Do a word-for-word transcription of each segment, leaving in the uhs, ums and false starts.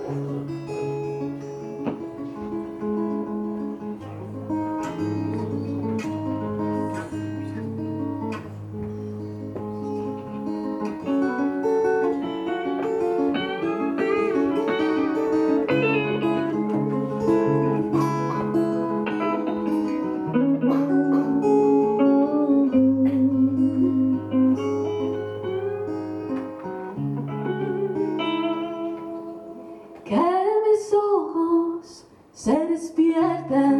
Se despiertan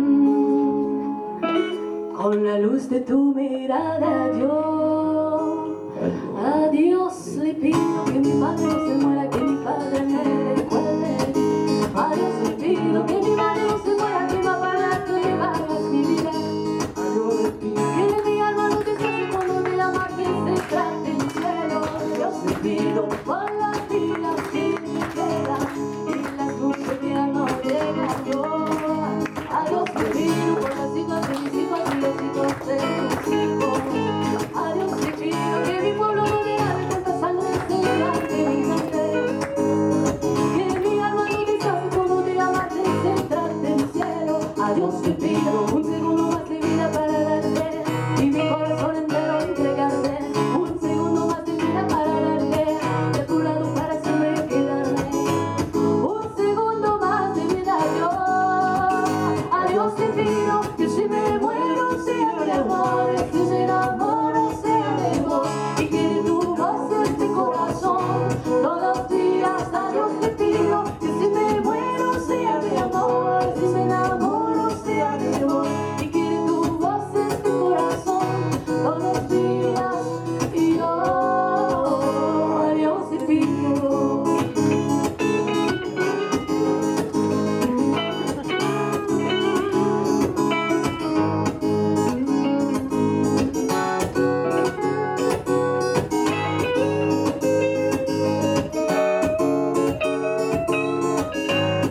con la luz de tu mirada. Yo a Dios le pido que mi madre no se muera, que mi padre me recuerde. A Dios le pido que mi madre no se muera, que mi papá tú llevaras mi vida. A Dios le pido que mi alma no descanse cuando de la muerte se trate el cielo. A Dios le pido por las vidas que me quedan y las dulces que no llegan. Yo a Dios le pido por las hijas de mis hijos y los hijos de tus hijos. A Dios le pido que mi pueblo no diga de tanta sangre delante de mi mente, que mi alma no descanse como de amarte y centrarte en el cielo. A Dios le pido un segundo más de vida para darte y mi corazón entero entregarte. Un segundo más de vida para darte, de tu lado para siempre quedarme. Un segundo más de vida yo. A Dios te pido que si me muero sea de amor, que se enamoro sea de vos y que de tu voz este corazón todos los días. A Dios te pido que si me muero sea de amor, que se enamoro sea de vos y que de tu voz este corazón todos los días. Y yo a Dios te pido.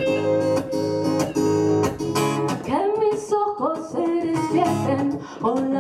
Que mis ojos se despierten con